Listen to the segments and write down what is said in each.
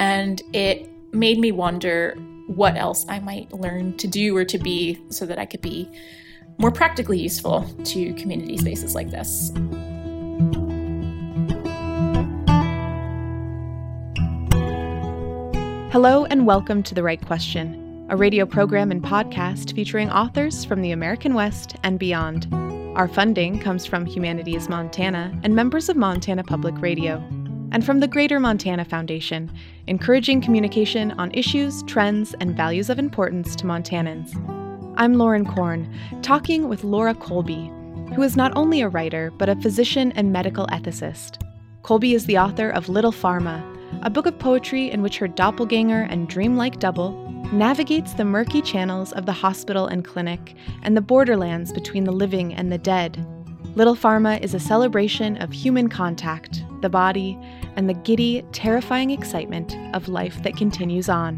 and it made me wonder what else I might learn to do or to be so that I could be more practically useful to community spaces like this. Hello and welcome to The Right Question, a radio program and podcast featuring authors from the American West and beyond. Our funding comes from Humanities Montana and members of Montana Public Radio, and from the Greater Montana Foundation, encouraging communication on issues, trends, and values of importance to Montanans. I'm Lauren Korn, talking with Laura Colby, who is not only a writer, but a physician and medical ethicist. Colby is the author of Little Pharma, a book of poetry in which her doppelganger and dreamlike double navigates the murky channels of the hospital and clinic and the borderlands between the living and the dead. Little Pharma is a celebration of human contact, the body, and the giddy, terrifying excitement of life that continues on.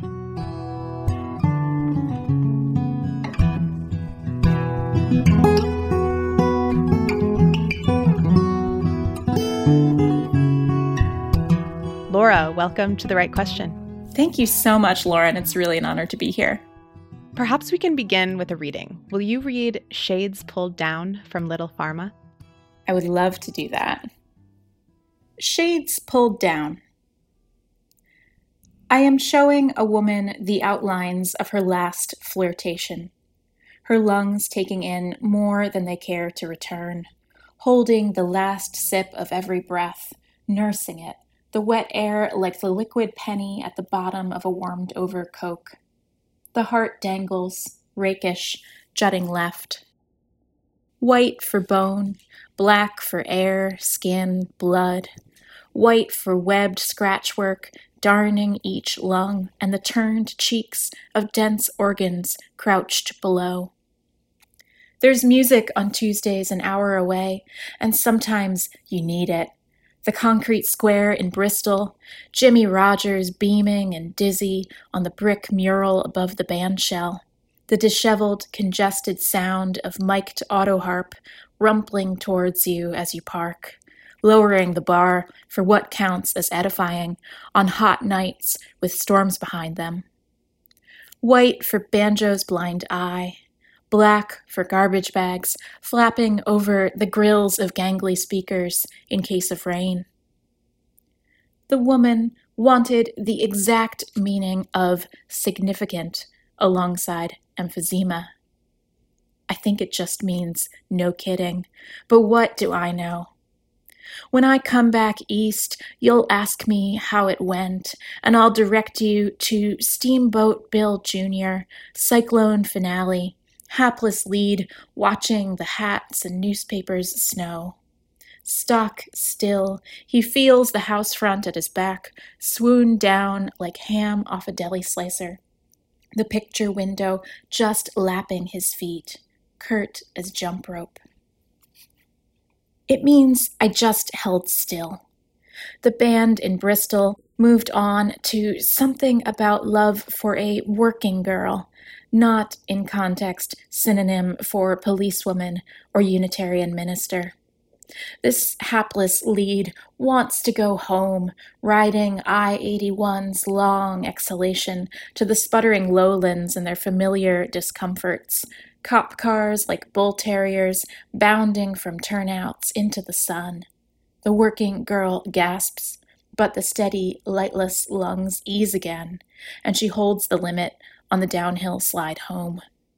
Laura, welcome to The Right Question. Thank you so much, Lauren. It's really an honor to be here. Perhaps we can begin with a reading. Will you read Shades Pulled Down from Little Pharma? I would love to do that. Shades Pulled Down. I am showing a woman the outlines of her last flirtation, her lungs taking in more than they care to return, holding the last sip of every breath, nursing it, the wet air like the liquid penny at the bottom of a warmed-over Coke. The heart dangles, rakish, jutting left. White for bone, black for air, skin, blood. White for webbed scratchwork, darning each lung and the turned cheeks of dense organs crouched below. There's music on Tuesdays an hour away, and sometimes you need it. The concrete square in Bristol, Jimmy Rogers beaming and dizzy on the brick mural above the bandshell, the disheveled, congested sound of mic'd autoharp rumpling towards you as you park, lowering the bar for what counts as edifying on hot nights with storms behind them. White for banjo's blind eye, black for garbage bags flapping over the grills of gangly speakers in case of rain. The woman wanted the exact meaning of significant alongside emphysema. I think it just means no kidding, but what do I know? When I come back east, you'll ask me how it went, and I'll direct you to Steamboat Bill Jr., Cyclone Finale, hapless lead watching the hats and newspapers snow. Stock still, he feels the house front at his back, swoon down like ham off a deli slicer. The picture window just lapping his feet, curt as jump rope. It means I just held still. The band in Bristol moved on to something about love for a working girl, not in context synonym for policewoman or Unitarian minister. This hapless lead wants to go home, riding I-81's long exhalation to the sputtering lowlands and their familiar discomforts, cop cars like bull terriers bounding from turnouts into the sun. The working girl gasps, but the steady, lightless lungs ease again, and she holds the limit on the downhill slide home.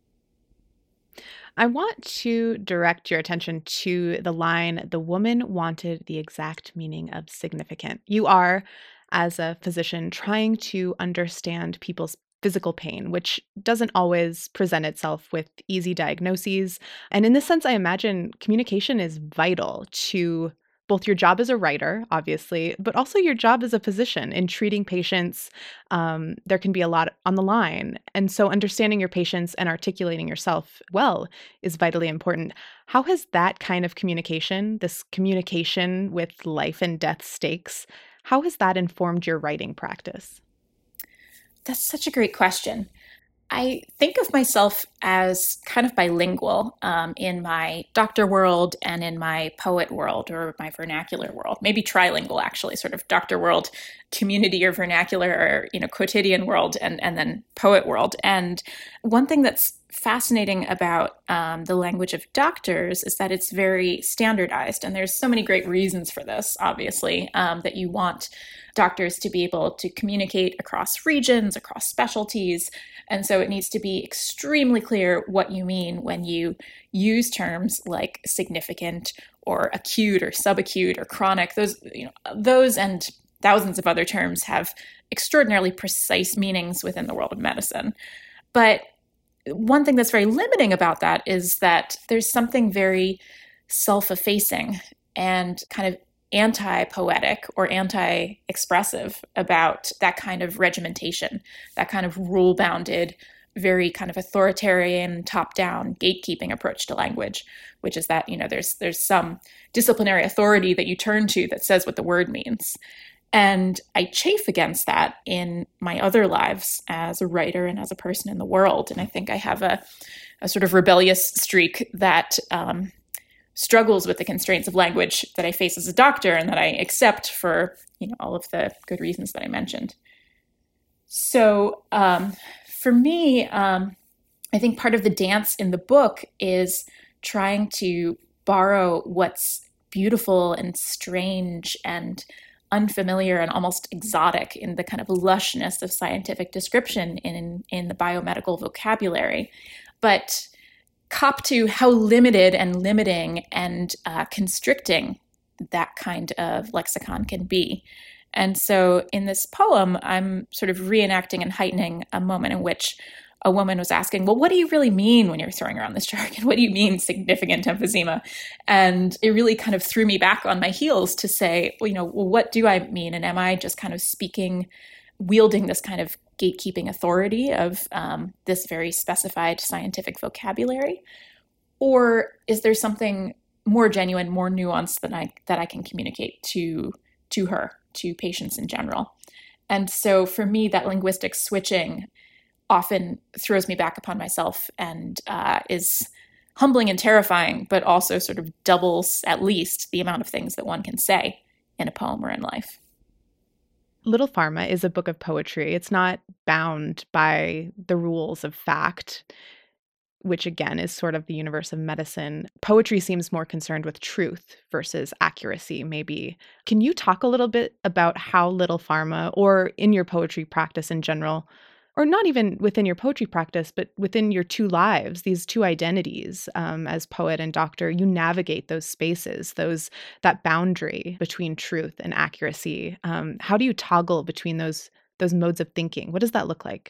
I want to direct your attention to the line, "The woman wanted the exact meaning of significant." You are, as a physician, trying to understand people's physical pain, which doesn't always present itself with easy diagnoses. And in this sense, I imagine communication is vital to both your job as a writer, obviously, but also your job as a physician in treating patients. There can be a lot on the line. And so understanding your patients and articulating yourself well is vitally important. How has that kind of communication, this communication with life and death stakes, how has that informed your writing practice? That's such a great question. I think of myself as kind of bilingual in my doctor world and in my poet world or my vernacular world. Maybe trilingual, actually, sort of doctor world, community or vernacular or quotidian world, and then poet world. And one thing that's fascinating about the language of doctors is that it's very standardized, and there's so many great reasons for this. Obviously, that you want doctors to be able to communicate across regions, across specialties. And so it needs to be extremely clear what you mean when you use terms like significant or acute or subacute or chronic. Those and thousands of other terms have extraordinarily precise meanings within the world of medicine. But one thing that's very limiting about that is that there's something very self-effacing and kind of anti-poetic or anti-expressive about that kind of regimentation, that kind of rule-bounded, very kind of authoritarian, top-down gatekeeping approach to language, which is that, there's some disciplinary authority that you turn to that says what the word means. And I chafe against that in my other lives as a writer and as a person in the world. And I think I have a sort of rebellious streak that struggles with the constraints of language that I face as a doctor and that I accept for all of the good reasons that I mentioned. So for me, I think part of the dance in the book is trying to borrow what's beautiful and strange and unfamiliar and almost exotic in the kind of lushness of scientific description in the biomedical vocabulary, but cop to how limited and limiting and constricting that kind of lexicon can be. And so in this poem, I'm sort of reenacting and heightening a moment in which a woman was asking, well, what do you really mean when you're throwing around this jargon? What do you mean significant emphysema? And it really kind of threw me back on my heels to say, well, what do I mean? And am I just kind of wielding this kind of gatekeeping authority of this very specified scientific vocabulary? Or is there something more genuine, more nuanced that I can communicate to her, to patients in general? And so for me, that linguistic switching often throws me back upon myself and is humbling and terrifying, but also sort of doubles at least the amount of things that one can say in a poem or in life. Little Pharma is a book of poetry. It's not bound by the rules of fact, which again is sort of the universe of medicine. Poetry seems more concerned with truth versus accuracy, maybe. Can you talk a little bit about how Little Pharma, or in your poetry practice in general, or not even within your poetry practice, but within your two lives, these two identities as poet and doctor, you navigate those spaces, that boundary between truth and accuracy. How do you toggle between those modes of thinking? What does that look like?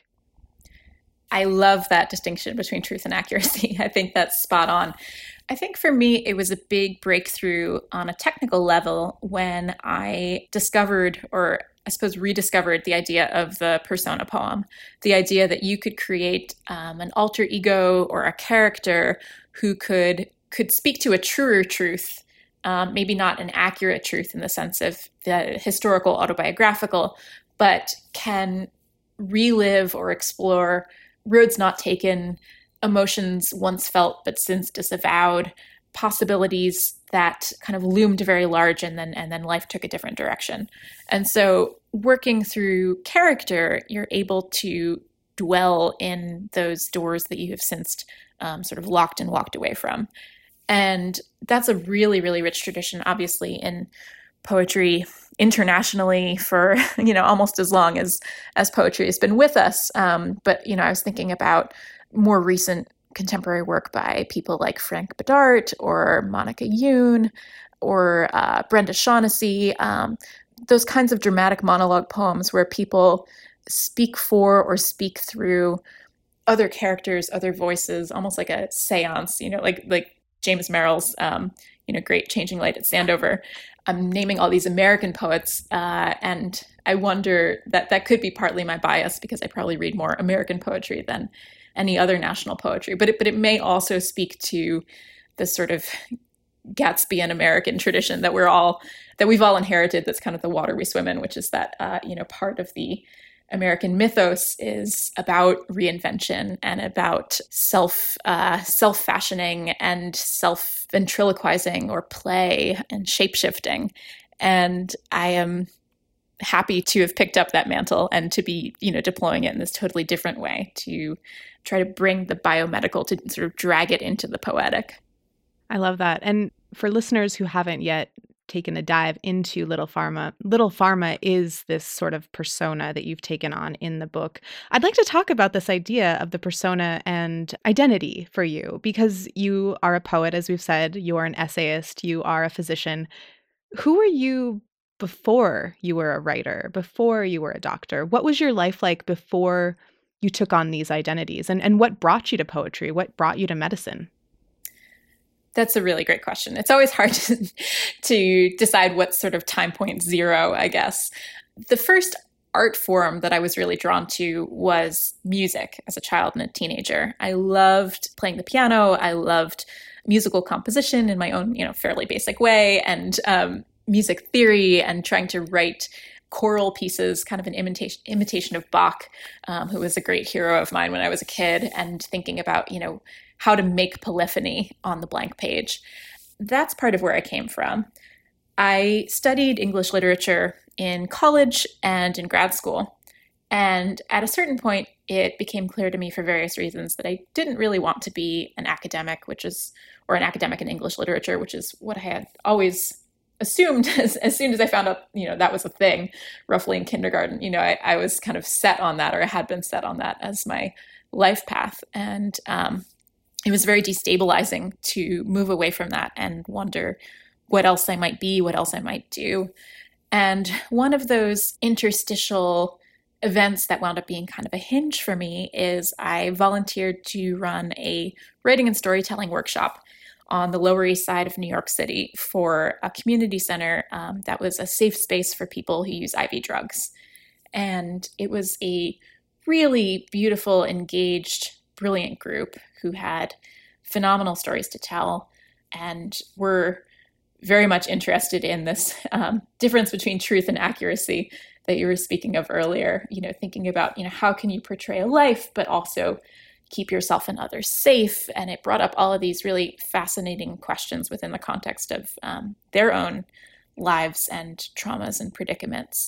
I love that distinction between truth and accuracy. I think that's spot on. I think for me, it was a big breakthrough on a technical level when I discovered, or I suppose rediscovered, the idea of the persona poem, the idea that you could create an alter ego or a character who could speak to a truer truth, maybe not an accurate truth in the sense of the historical autobiographical, but can relive or explore roads not taken, emotions once felt but since disavowed, possibilities that kind of loomed very large, and then life took a different direction. And so working through character, you're able to dwell in those doors that you have since sort of locked and walked away from. And that's a really, really rich tradition, obviously, in poetry internationally for, almost as long as poetry has been with us. But, I was thinking about more recent contemporary work by people like Frank Bedart or Monica Youn or Brenda Shaughnessy, those kinds of dramatic monologue poems where people speak for or speak through other characters, other voices, almost like a seance, like James Merrill's, great Changing Light at Sandover. I'm naming all these American poets, and I wonder that could be partly my bias because I probably read more American poetry than any other national poetry. But it may also speak to this sort of Gatsbyan American tradition that we've all inherited. That's kind of the water we swim in, which is that part of the American mythos is about reinvention and about self-fashioning and self-ventriloquizing or play and shape-shifting. And I am happy to have picked up that mantle and to be, deploying it in this totally different way to try to bring the biomedical to sort of drag it into the poetic. I love that. And for listeners who haven't yet taken a dive into Little Pharma is this sort of persona that you've taken on in the book. I'd like to talk about this idea of the persona and identity for you, because you are a poet, as we've said, you are an essayist, you are a physician. Who were you before you were a writer, before you were a doctor? What was your life like before you took on these identities? And what brought you to poetry? What brought you to medicine? That's a really great question. It's always hard to decide what sort of time point zero, I guess. The first art form that I was really drawn to was music as a child and a teenager. I loved playing the piano. I loved musical composition in my own, fairly basic way, and music theory, and trying to write choral pieces, kind of an imitation of Bach, who was a great hero of mine when I was a kid, and thinking about, how to make polyphony on the blank page. That's part of where I came from. I studied English literature in college and in grad school. And at a certain point, it became clear to me for various reasons that I didn't really want to be an academic, or an academic in English literature, which is what I had always assumed as soon as I found out, that was a thing, roughly in kindergarten. I was kind of set on that, or I had been set on that as my life path. And it was very destabilizing to move away from that and wonder what else I might be, what else I might do. And one of those interstitial events that wound up being kind of a hinge for me is I volunteered to run a writing and storytelling workshop on the Lower East Side of New York City for a community center that was a safe space for people who use IV drugs. And it was a really beautiful, engaged, brilliant group who had phenomenal stories to tell and were very much interested in this difference between truth and accuracy that you were speaking of earlier, thinking about, how can you portray a life, but also keep yourself and others safe. And it brought up all of these really fascinating questions within the context of their own lives and traumas and predicaments.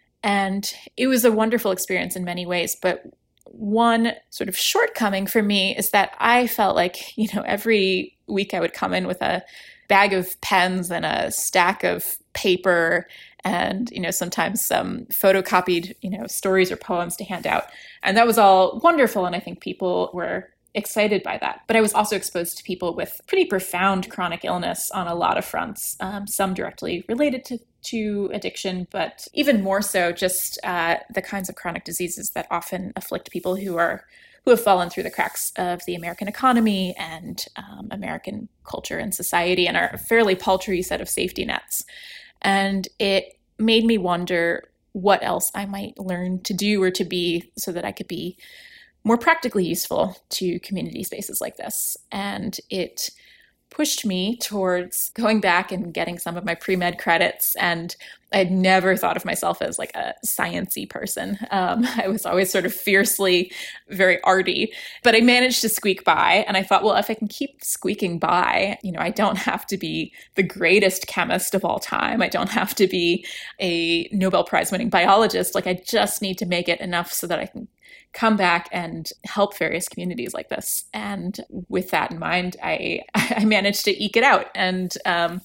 And it was a wonderful experience in many ways, but one sort of shortcoming for me is that I felt like, every week I would come in with a bag of pens and a stack of paper and, sometimes some photocopied, stories or poems to hand out. And that was all wonderful. And I think people were excited by that. But I was also exposed to people with pretty profound chronic illness on a lot of fronts, some directly related to addiction, but even more so just the kinds of chronic diseases that often afflict people who have fallen through the cracks of the American economy and American culture and society, and are a fairly paltry set of safety nets. And it made me wonder what else I might learn to do or to be so that I could be more practically useful to community spaces like this. And it pushed me towards going back and getting some of my pre-med credits. And I'd never thought of myself as like a science-y person. I was always sort of fiercely, very arty, but I managed to squeak by. And I thought, well, if I can keep squeaking by, I don't have to be the greatest chemist of all time. I don't have to be a Nobel Prize winning biologist. Like, I just need to make it enough so that I can come back and help various communities like this. And with that in mind, I managed to eke it out. And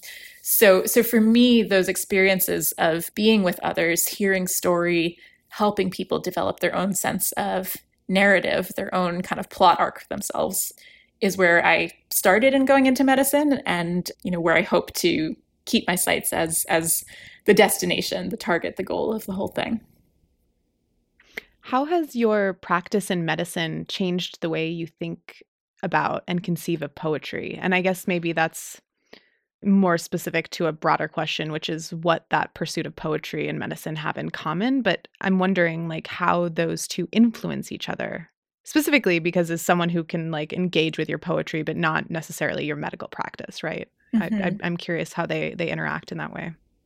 so for me, those experiences of being with others, hearing story, helping people develop their own sense of narrative, their own kind of plot arc for themselves, is where I started in going into medicine, and where I hope to keep my sights as the destination, the target, the goal of the whole thing. How has your practice in medicine changed the way you think about and conceive of poetry? And I guess maybe that's more specific to a broader question, which is what that pursuit of poetry and medicine have in common. But I'm wondering how those two influence each other, specifically because as someone who can engage with your poetry, but not necessarily your medical practice, right? Mm-hmm. I'm curious how they interact in that way.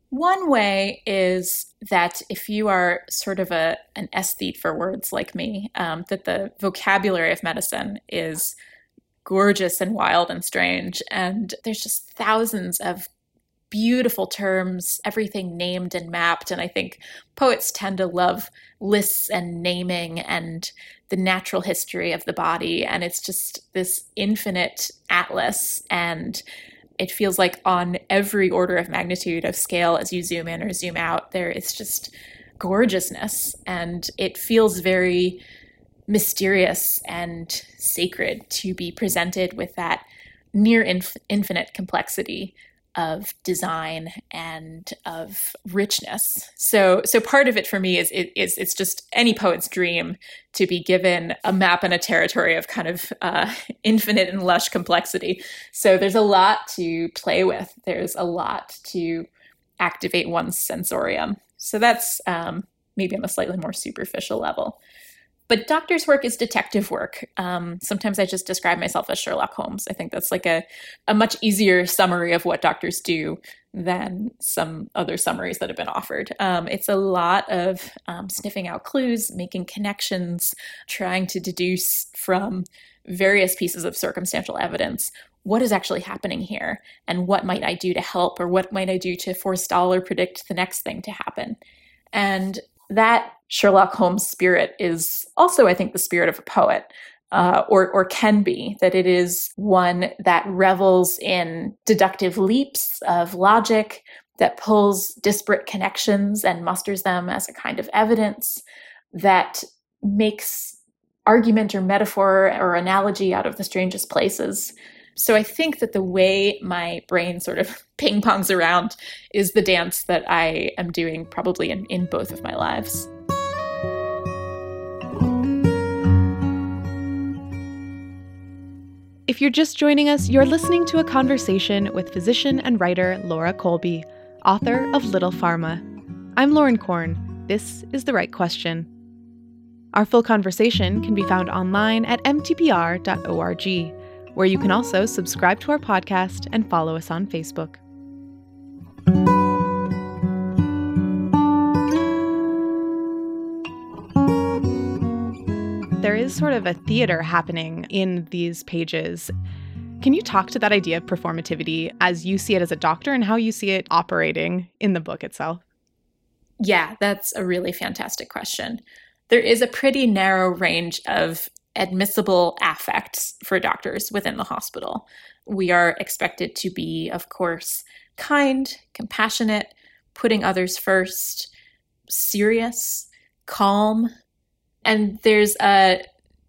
One way is that if you are sort of an aesthete for words like me, that the vocabulary of medicine is gorgeous and wild and strange. And there's just thousands of beautiful terms, everything named and mapped. And I think poets tend to love lists and naming and the natural history of the body. And it's just this infinite atlas. And it feels like on every order of magnitude of scale, as you zoom in or zoom out, there is just gorgeousness. And it feels very mysterious and sacred to be presented with that near infinite complexity of design and of richness. So part of it for me is it's just any poet's dream to be given a map and a territory of kind of infinite and lush complexity. So there's a lot to play with. There's a lot to activate one's sensorium. So that's maybe on a slightly more superficial level. But doctor's work is detective work. Sometimes I just describe myself as Sherlock Holmes. I think that's like a much easier summary of what doctors do than some other summaries that have been offered. It's a lot of sniffing out clues, making connections, trying to deduce from various pieces of circumstantial evidence what is actually happening here and what might I do to help, or what might I do to forestall or predict the next thing to happen. And that Sherlock Holmes spirit is also, I think, the spirit of a poet, or can be, that it is one that revels in deductive leaps of logic, that pulls disparate connections and musters them as a kind of evidence, that makes argument or metaphor or analogy out of the strangest places. So I think that the way my brain sort of ping-pongs around is the dance that I am doing probably in both of my lives. If you're just joining us, you're listening to a conversation with physician and writer Laura Kolbe, author of Little Pharma. I'm Lauren Korn. This is The Right Question. Our full conversation can be found online at mtpr.org, where you can also subscribe to our podcast and follow us on Facebook. There is sort of a theater happening in these pages. Can you talk to that idea of performativity as you see it as a doctor and how you see it operating in the book itself? Yeah, that's a really fantastic question. There is a pretty narrow range of admissible affects for doctors within the hospital. We are expected to be, of course, kind, compassionate, putting others first, serious, calm. And there's a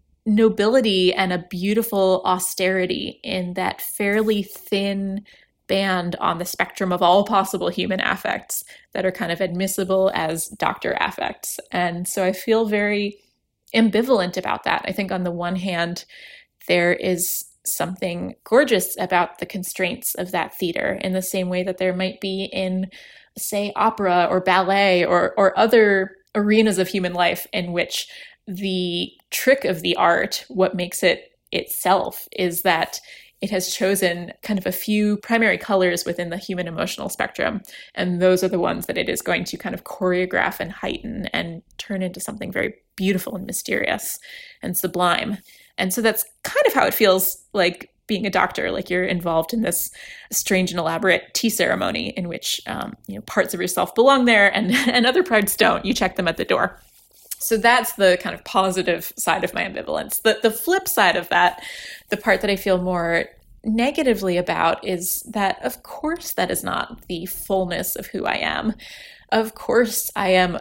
nobility and a beautiful austerity in that fairly thin band on the spectrum of all possible human affects that are kind of admissible as doctor affects. And so I feel very ambivalent about that. I think on the one hand, there is something gorgeous about the constraints of that theater in the same way that there might be in, say, opera or ballet or other arenas of human life in which the trick of the art, what makes it itself, is that it has chosen kind of a few primary colors within the human emotional spectrum. And those are the ones that it is going to kind of choreograph and heighten and turn into something very beautiful and mysterious and sublime. And so that's kind of how it feels like being a doctor, like you're involved in this strange and elaborate tea ceremony in which parts of yourself belong there and other parts don't. You check them at the door. So that's the kind of positive side of my ambivalence. The flip side of that, the part that I feel more negatively about, is that, of course, that is not the fullness of who I am. Of course, I am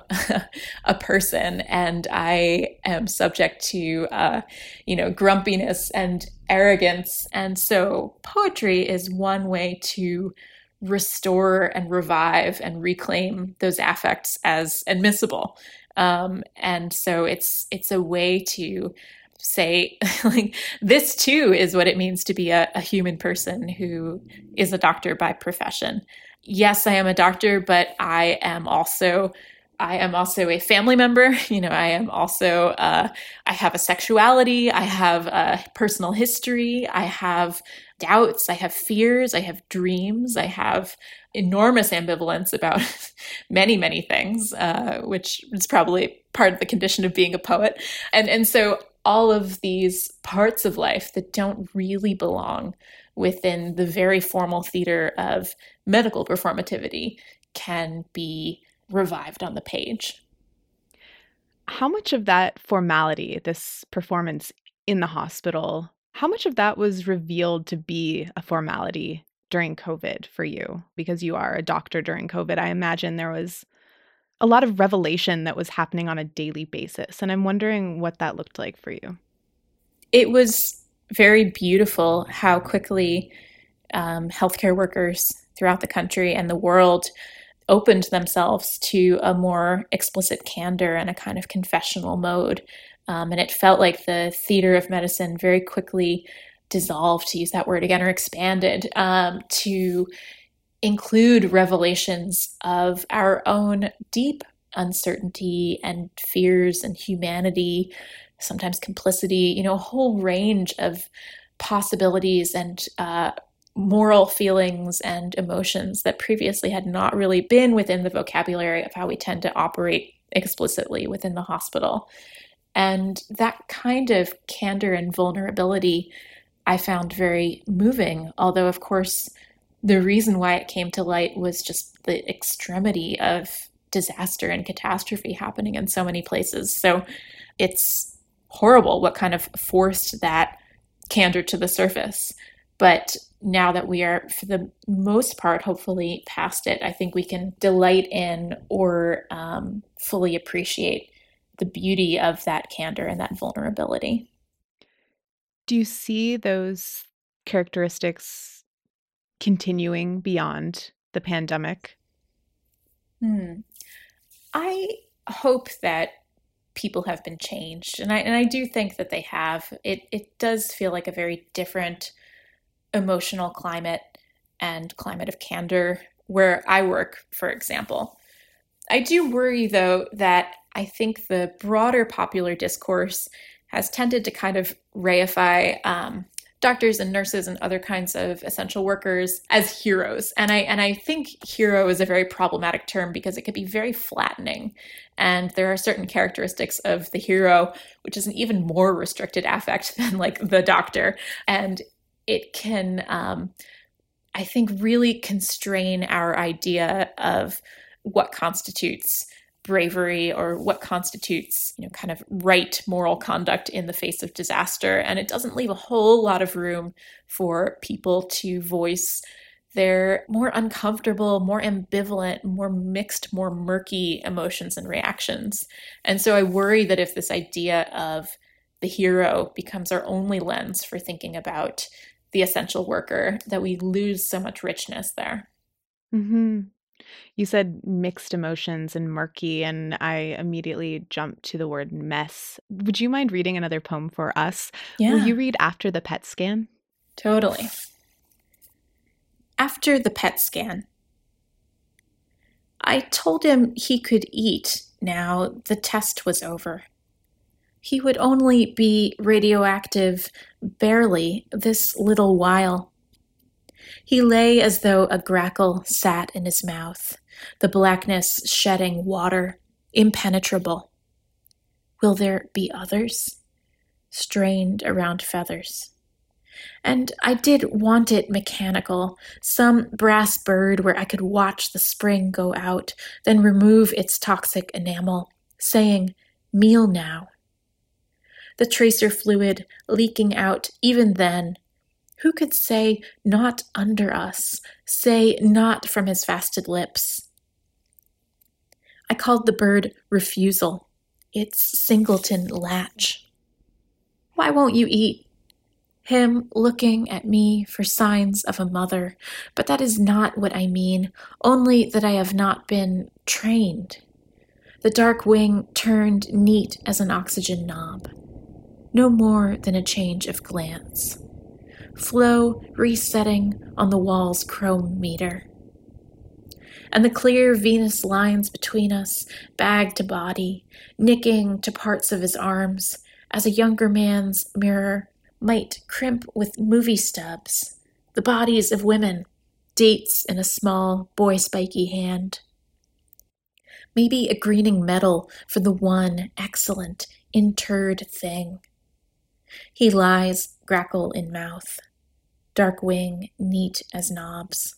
a person, and I am subject to, grumpiness and arrogance. And so poetry is one way to restore and revive and reclaim those affects as admissible. And so it's a way to say, like, this too is what it means to be a human person who is a doctor by profession. Yes, I am a doctor, but I am also a family member. I am also, I have a sexuality. I have a personal history. I have doubts, I have fears, I have dreams, I have enormous ambivalence about many, many things, which is probably part of the condition of being a poet. And so all of these parts of life that don't really belong within the very formal theater of medical performativity can be revived on the page. How much of that formality, this performance in the hospital, how much of that was revealed to be a formality during COVID for you? Because you are a doctor during COVID, I imagine there was a lot of revelation that was happening on a daily basis. And I'm wondering what that looked like for you. It was very beautiful how quickly healthcare workers throughout the country and the world opened themselves to a more explicit candor and a kind of confessional mode. And it felt like the theater of medicine very quickly dissolved, to use that word again, or expanded to include revelations of our own deep uncertainty and fears and humanity, sometimes complicity, a whole range of possibilities and moral feelings and emotions that previously had not really been within the vocabulary of how we tend to operate explicitly within the hospital. And that kind of candor and vulnerability I found very moving, although, of course, the reason why it came to light was just the extremity of disaster and catastrophe happening in so many places. So it's horrible what kind of forced that candor to the surface. But now that we are, for the most part, hopefully past it, I think we can delight in or fully appreciate the beauty of that candor and that vulnerability. Do you see those characteristics continuing beyond the pandemic? I hope that people have been changed, and I do think that they have. It does feel like a very different emotional climate and climate of candor where I work, for example. I do worry, though, that I think the broader popular discourse has tended to kind of reify doctors and nurses and other kinds of essential workers as heroes. And I think hero is a very problematic term because it can be very flattening. And there are certain characteristics of the hero, which is an even more restricted affect than like the doctor. And it can, I think, really constrain our idea of what constitutes bravery or what constitutes, kind of right moral conduct in the face of disaster. And it doesn't leave a whole lot of room for people to voice their more uncomfortable, more ambivalent, more mixed, more murky emotions and reactions. And so I worry that if this idea of the hero becomes our only lens for thinking about the essential worker, that we lose so much richness there. Mm-hmm. You said mixed emotions and murky, and I immediately jumped to the word mess. Would you mind reading another poem for us? Yeah. Will you read After the PET Scan? Totally. After the PET scan. I told him he could eat now the test was over. He would only be radioactive barely this little while. He lay as though a grackle sat in his mouth, the blackness shedding water, impenetrable. Will there be others? Strained around feathers. And I did want it mechanical, some brass bird where I could watch the spring go out, then remove its toxic enamel, saying, "Meal now." The tracer fluid leaking out even then. Who could say not under us, say not from his fasted lips? I called the bird refusal, its singleton latch. Why won't you eat? Him looking at me for signs of a mother, but that is not what I mean, only that I have not been trained. The dark wing turned neat as an oxygen knob. No more than a change of glance. Flow resetting on the wall's chrome meter. And the clear Venus lines between us, bag to body, nicking to parts of his arms, as a younger man's mirror might crimp with movie stubs, the bodies of women, dates in a small boy-spiky hand. Maybe a greening medal for the one excellent, interred thing. He lies, grackle in mouth, dark wing neat as knobs.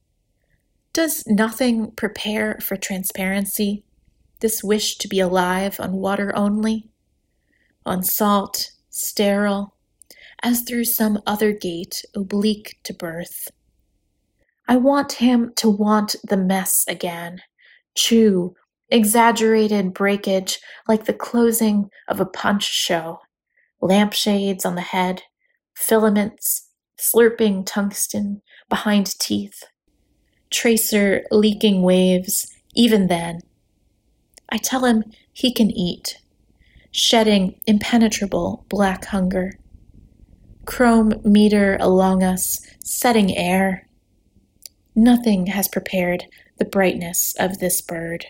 Does nothing prepare for transparency, this wish to be alive on water only, on salt, sterile, as through some other gate oblique to birth? I want him to want the mess again, chew, exaggerated breakage like the closing of a punch show, lampshades on the head, filaments, slurping tungsten behind teeth, tracer leaking waves, even then. I tell him he can eat, shedding impenetrable black hunger. Chrome meter along us, setting air. Nothing has prepared the brightness of this bird.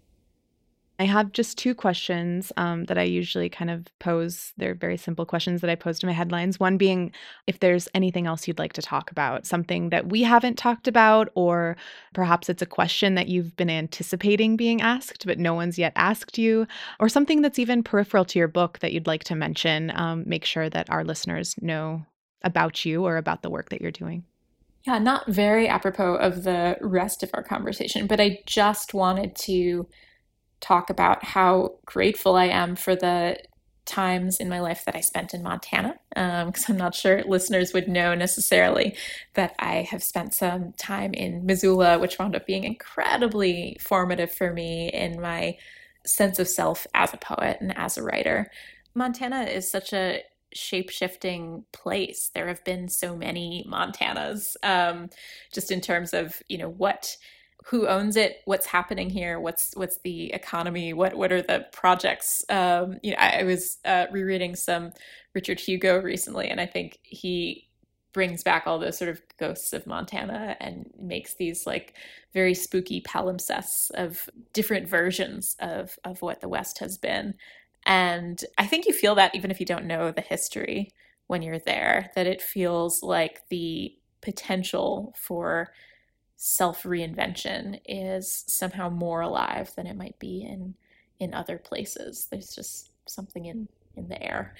I have just two questions that I usually kind of pose. They're very simple questions that I pose to my headlines. One being if there's anything else you'd like to talk about, something that we haven't talked about, or perhaps it's a question that you've been anticipating being asked, but no one's yet asked you, or something that's even peripheral to your book that you'd like to mention. Make sure that our listeners know about you or about the work that you're doing. Yeah, not very apropos of the rest of our conversation, but I just wanted to talk about how grateful I am for the times in my life that I spent in Montana, because I'm not sure listeners would know necessarily that I have spent some time in Missoula, which wound up being incredibly formative for me in my sense of self as a poet and as a writer. Montana is such a shape-shifting place. There have been so many Montanas, just in terms of, who owns it, what's happening here, what's the economy, what are the projects. I was rereading some Richard Hugo recently, and I think he brings back all those sort of ghosts of Montana and makes these like very spooky palimpsests of different versions of what the West has been. And I think you feel that even if you don't know the history when you're there, that it feels like the potential for self-reinvention is somehow more alive than it might be in other places. There's just something in the air.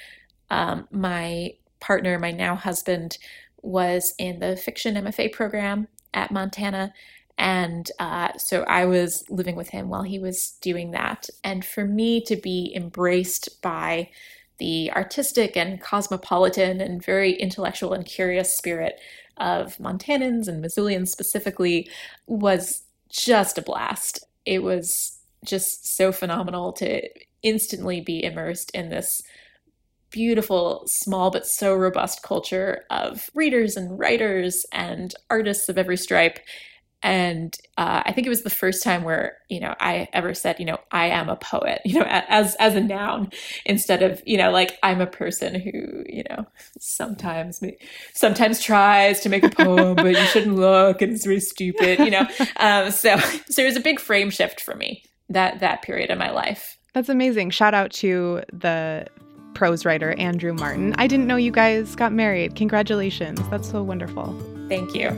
My partner, my now husband, was in the fiction MFA program at Montana. And so I was living with him while he was doing that. And for me to be embraced by the artistic and cosmopolitan and very intellectual and curious spirit of Montanans and Missoulians specifically was just a blast. It was just so phenomenal to instantly be immersed in this beautiful, small, but so robust culture of readers and writers and artists of every stripe. And I think it was the first time where, I ever said, I am a poet, as a noun, instead of, I'm a person who, sometimes tries to make a poem, but you shouldn't look and it's really stupid, So it was a big frame shift for me, that period of my life. That's amazing. Shout out to the prose writer, Andrew Martin. I didn't know you guys got married. Congratulations. That's so wonderful. Thank you.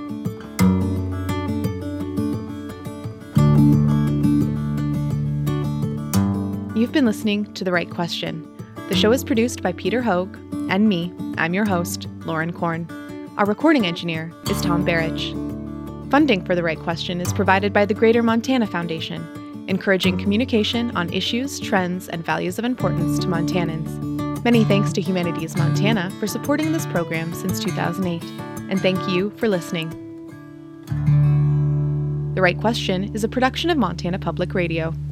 You've been listening to The Right Question. The show is produced by Peter Hoag and me. I'm your host, Lauren Korn. Our recording engineer is Tom Barrich. Funding for The Right Question is provided by the Greater Montana Foundation, encouraging communication on issues, trends, and values of importance to Montanans. Many thanks to Humanities Montana for supporting this program since 2008. And thank you for listening. The Right Question is a production of Montana Public Radio.